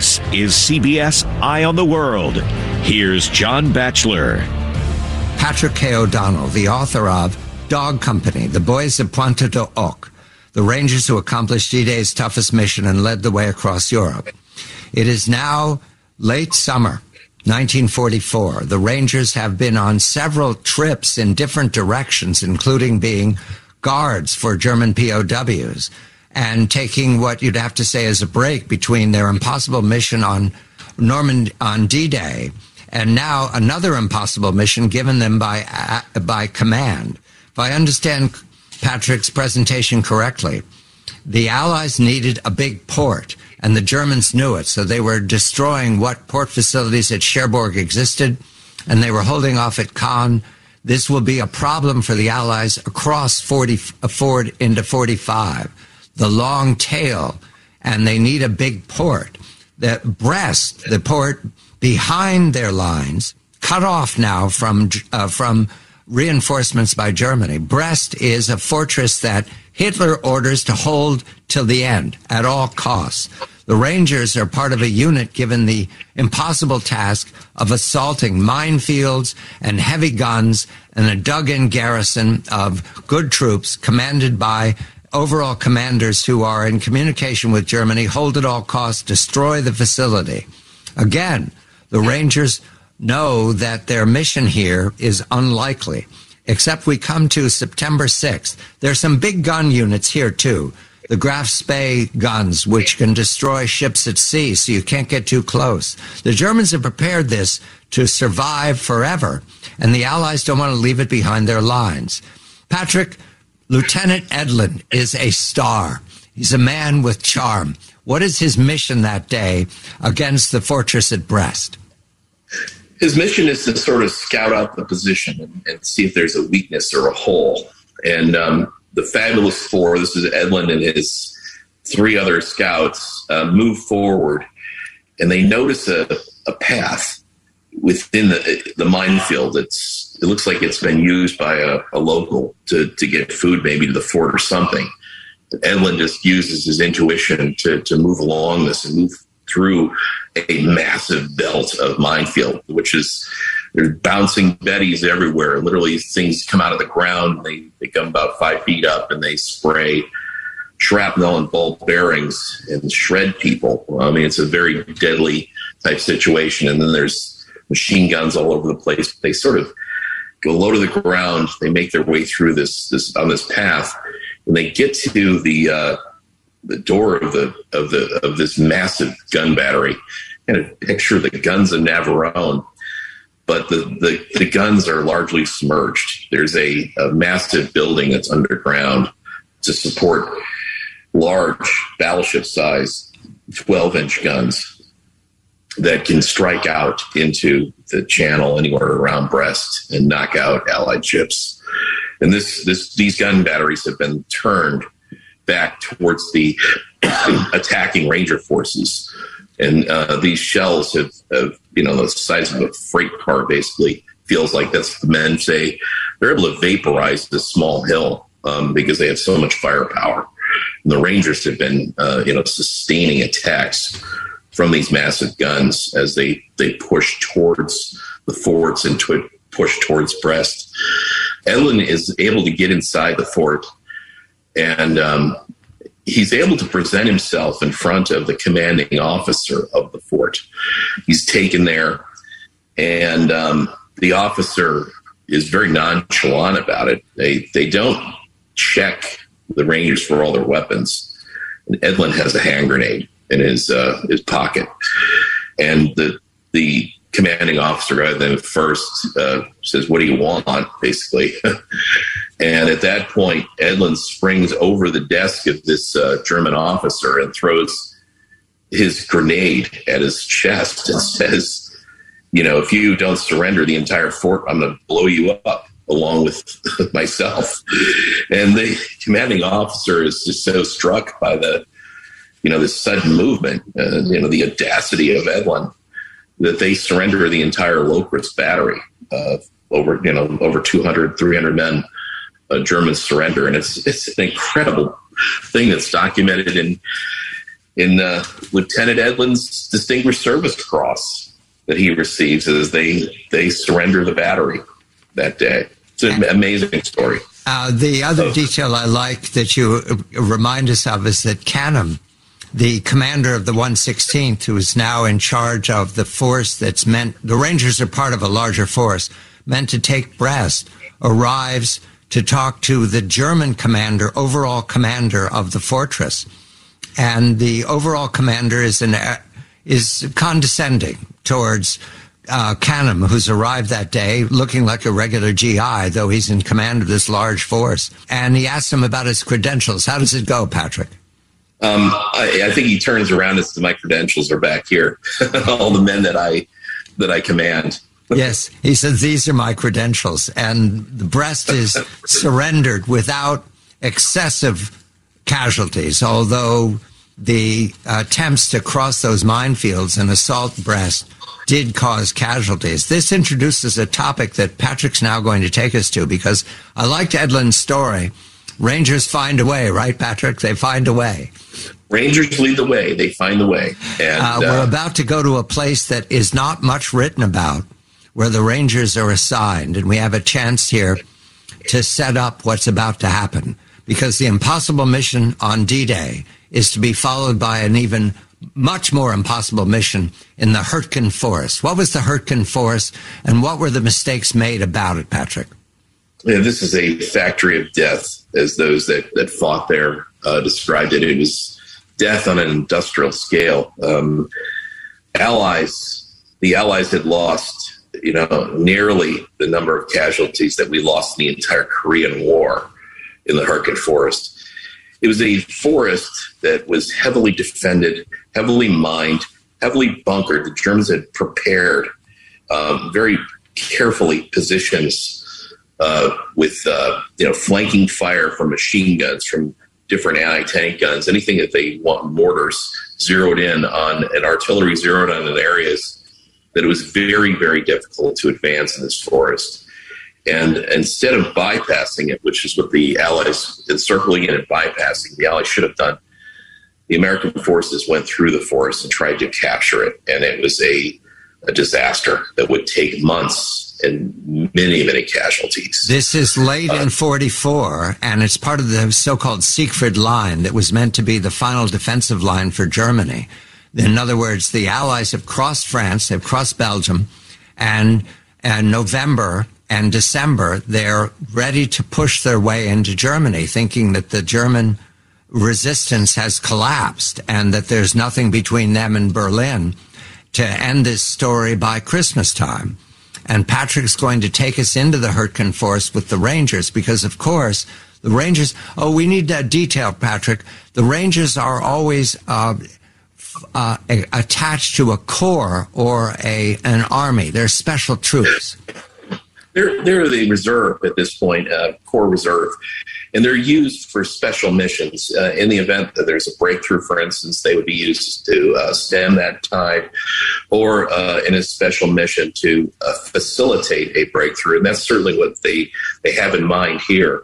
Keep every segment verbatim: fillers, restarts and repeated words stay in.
This is C B S Eye on the World. Here's John Batchelor. Patrick K. O'Donnell, the author of Dog Company, The Boys of Pointe du Hoc, the Rangers who accomplished D-Day's toughest mission and led the way across Europe. It is now late summer, nineteen forty-four. The Rangers have been on several trips in different directions, including being guards for German P O Ws and taking what you'd have to say is a break between their impossible mission on Normandy, on D-Day, and now another impossible mission given them by uh, by command. If I understand Patrick's presentation correctly, the Allies needed a big port, and the Germans knew it, so they were destroying what port facilities at Cherbourg existed, and they were holding off at Caen. This will be a problem for the Allies across forty, forward into forty-five, the long tail, and they need a big port. The Brest, the port behind their lines, cut off now from uh, from reinforcements by Germany. Brest is a fortress that Hitler orders to hold till the end at all costs. The Rangers are part of a unit given the impossible task of assaulting minefields and heavy guns and a dug-in garrison of good troops commanded by overall commanders who are in communication with Germany, hold at all costs, destroy the facility. Again, the Rangers know that their mission here is unlikely, except we come to September sixth. There's some big gun units here, too. The Graf Spee guns, which can destroy ships at sea, so you can't get too close. The Germans have prepared this to survive forever, and the Allies don't want to leave it behind their lines. Patrick, Lieutenant Edlund is a star. He's a man with charm. What is his mission that day against the fortress at Brest? His mission is to sort of scout out the position and, and see if there's a weakness or a hole. And um, the Fabulous Four, this is Edlund and his three other scouts, uh, move forward, and they notice a, a path within the, the minefield. It's, it looks like it's been used by a, a local to, to get food maybe to the fort or something. Edlund just uses his intuition to, to move along this and move through a massive belt of minefield, which is, there's bouncing Bettys everywhere. Literally, things come out of the ground. They, they come about five feet up and they spray shrapnel and ball bearings and shred people. I mean, it's a very deadly type situation. And then there's machine guns all over the place. They sort of go low to the ground. They make their way through this, this on this path. When they get to the uh, the door of the of the of this massive gun battery, kind of picture the guns of Navarone, but the, the, the guns are largely submerged. There's a, a massive building that's underground to support large battleship size twelve inch guns that can strike out into the channel anywhere around Brest and knock out Allied ships. And this, this, these gun batteries have been turned back towards the attacking Ranger forces. And uh, these shells have, have, you know, the size of a freight car, basically. Feels like that's the men say. They're able to vaporize this small hill um, because they have so much firepower. And the Rangers have been, uh, you know, sustaining attacks from these massive guns as they, they push towards the forts and to push towards Brest. Edlund is able to get inside the fort, and um, he's able to present himself in front of the commanding officer of the fort. He's taken there, and um, the officer is very nonchalant about it. They they don't check the Rangers for all their weapons. And Edlund has a hand grenade in his uh, his pocket, and the the commanding officer rather than first uh, says, "What do you want?" basically. And at that point, Edlund springs over the desk of this uh, German officer and throws his grenade at his chest and says, "You know, if you don't surrender the entire fort, I'm going to blow you up along with myself." And the commanding officer is just so struck by the, you know, this sudden movement, uh, you know, the audacity of Edlund, that they surrender the entire Locust battery. Uh, over, you know, over two hundred, three hundred men, uh, Germans surrender. And it's, it's an incredible thing that's documented in, in uh, Lieutenant Edlund's Distinguished Service Cross that he receives as they they surrender the battery that day. It's an amazing story. Uh, the other detail I like that you remind us of is that Canham, the commander of the one sixteenth, who is now in charge of the force that's meant, the Rangers are part of a larger force, meant to take Brest, arrives to talk to the German commander, overall commander of the fortress. And the overall commander is an is condescending towards uh, Canham, who's arrived that day looking like a regular G I, though he's in command of this large force. And he asks him about his credentials. How does it go, Patrick? Um, I, I think he turns around as my credentials are back here. All the men that I that I command. Yes, he says, these are my credentials. And the Brest is surrendered without excessive casualties, although the attempts to cross those minefields and assault Brest did cause casualties. This introduces a topic that Patrick's now going to take us to, because I liked Edlund's story. Rangers find a way, right, Patrick? They find a way. Rangers lead the way. They find the way. And uh, we're uh, about to go to a place that is not much written about, where the Rangers are assigned, and we have a chance here to set up what's about to happen, because the impossible mission on D-Day is to be followed by an even much more impossible mission in the Hurtgen Forest. What was the Hurtgen Forest, and what were the mistakes made about it, Patrick? Yeah, this is a factory of death, as those that, that fought there uh, described it. It was death on an industrial scale. Um, allies, the Allies had lost you know, nearly the number of casualties that we lost in the entire Korean War in the Hurtgen Forest. It was a forest that was heavily defended, heavily mined, heavily bunkered. The Germans had prepared um, very carefully positions uh, with, uh, you know, flanking fire from machine guns, from different anti-tank guns, anything that they want, mortars zeroed in on, and artillery zeroed on in areas that it was very, very difficult to advance in this forest. And instead of bypassing it, which is what the Allies, encircling it and bypassing, the Allies should have done, the American forces went through the forest and tried to capture it. And it was a, a disaster that would take months and many, many casualties. This is late uh, in forty-four, and it's part of the so-called Siegfried Line that was meant to be the final defensive line for Germany. In other words, the Allies have crossed France, they've crossed Belgium, and in November and December, they're ready to push their way into Germany, thinking that the German resistance has collapsed and that there's nothing between them and Berlin, to end this story by Christmas time. And Patrick's going to take us into the Hurtgen Forest with the Rangers, because, of course, the Rangers, oh, we need that detail, Patrick. The Rangers are always uh, uh, attached to a corps or a an army. They're special troops. They're, they're the reserve at this point, uh, Corps Reserve, and they're used for special missions. Uh, in the event that there's a breakthrough, for instance, they would be used to uh, stem that tide, or uh, in a special mission to uh, facilitate a breakthrough. And that's certainly what they, they have in mind here.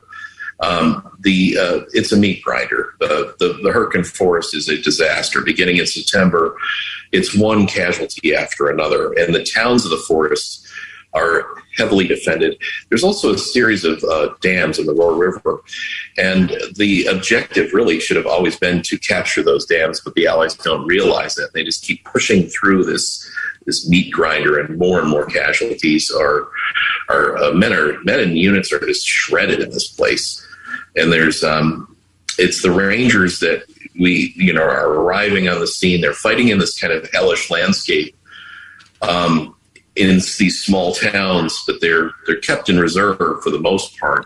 Um, the uh, it's a meat grinder. The, the, the Hurtgen Forest is a disaster. Beginning in September, it's one casualty after another, and the towns of the forest are heavily defended. There's also a series of uh, dams in the Roer River, and the objective really should have always been to capture those dams, but the Allies don't realize that. They just keep pushing through this this meat grinder, and more and more casualties are are uh, men are men and units are just shredded in this place. And there's um, it's the Rangers that we you know are arriving on the scene. They're fighting in this kind of hellish landscape. Um, in these small towns, but they're they're kept in reserve for the most part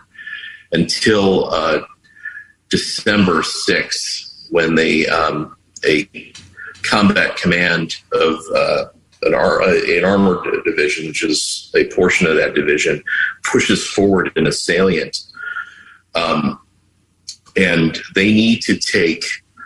until uh, December sixth, when they um, a combat command of uh, an, ar- an armored division, which is a portion of that division, pushes forward in a salient, um, and they need to take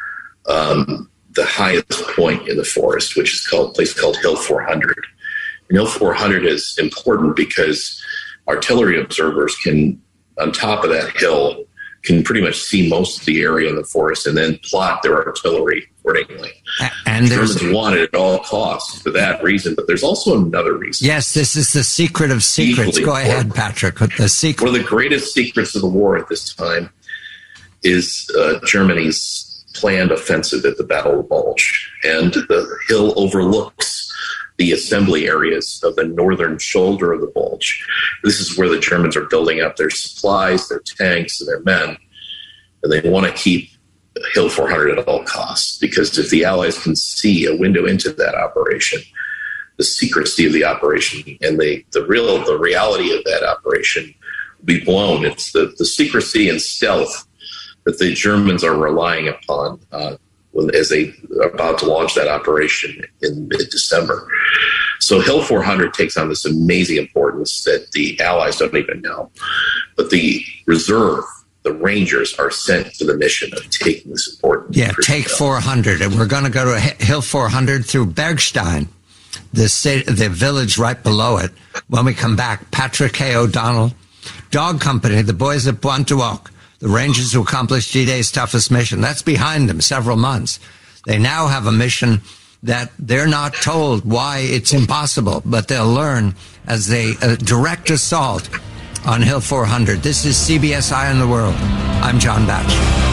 um, the highest point in the forest, which is called a place called Hill four hundred. Hill four hundred is important because artillery observers can, on top of that hill, can pretty much see most of the area in the forest and then plot their artillery accordingly. And the Germans want it at all costs for that reason, but there's also another reason. Yes, this is the secret of secrets. Equally Go ahead, important. Patrick. The secret. One of the greatest secrets of the war at this time is uh, Germany's planned offensive at the Battle of the Bulge. And the hill overlooks the assembly areas of the northern shoulder of the Bulge. This is where the Germans are building up their supplies, their tanks, and their men. And they want to keep Hill four hundred at all costs, because if the Allies can see a window into that operation, the secrecy of the operation and the, the real the reality of that operation will be blown. It's the, the secrecy and stealth that the Germans are relying upon uh, as they are about to launch that operation in mid-December. So Hill four hundred takes on this amazing importance that the Allies don't even know. But the reserve, the Rangers, are sent to the mission of taking this important. Yeah, take four hundred. And we're going to go to Hill four hundred through Bergstein, the city, the village right below it. When we come back, Patrick K. O'Donnell, Dog Company, the boys at Pointe du Hoc, the Rangers who accomplished D-Day's toughest mission. That's behind them several months. They now have a mission that they're not told why it's impossible, but they'll learn as they uh, direct assault on Hill four hundred. This is C B S Eye on the World. I'm John Batchelor.